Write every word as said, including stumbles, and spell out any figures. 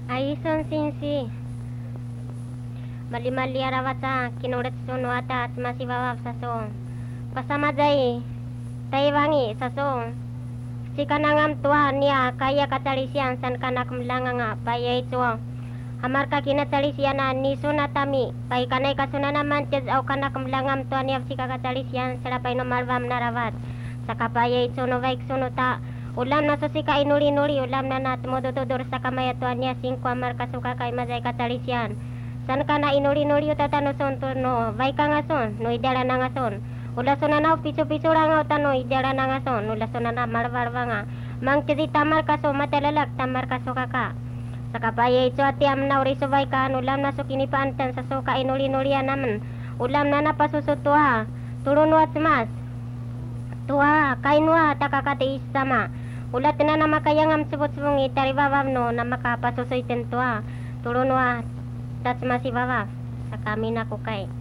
Aison sinsi. Mali-mali arawata kinurat suno atat masih bawah sasong. Pasama jai taiwangi sasong. Si kanangam tua niya kaya katalisian san kanak melanganga paya itu. Amar ka kinatalisian ni sunatami pai kanay kasunana manches au kanak melangam tua niya si kakatalisian salapay no malvam narawat. Sa kapaya itu no baik sunuta. Ulam na susika inuli-nuli ulam na nat modotodur sa kamaya tuan niya singko amar kasuka kay mazay katalisian. San ka na inuli-nuli utatano son to no vai ka nga son no idala na nga son. Ula son na piso-piso lang nga utano idala na nga son. Ula son na marwarwa nga. Mang chidi tamar kaso matalalak tamar kaso kaka. Sa kapaya ito ati am na uri subay ka ulam na sukini paantan sa suka inuli-nuli naman. Ulam na napasusutua. Turun wat mas. Tua kainwa takakati sama. Ulat na na makayangam subot-subong itaribabam no na makapasusoy tentua. Turunwa tas masibabab sa kami na kukay.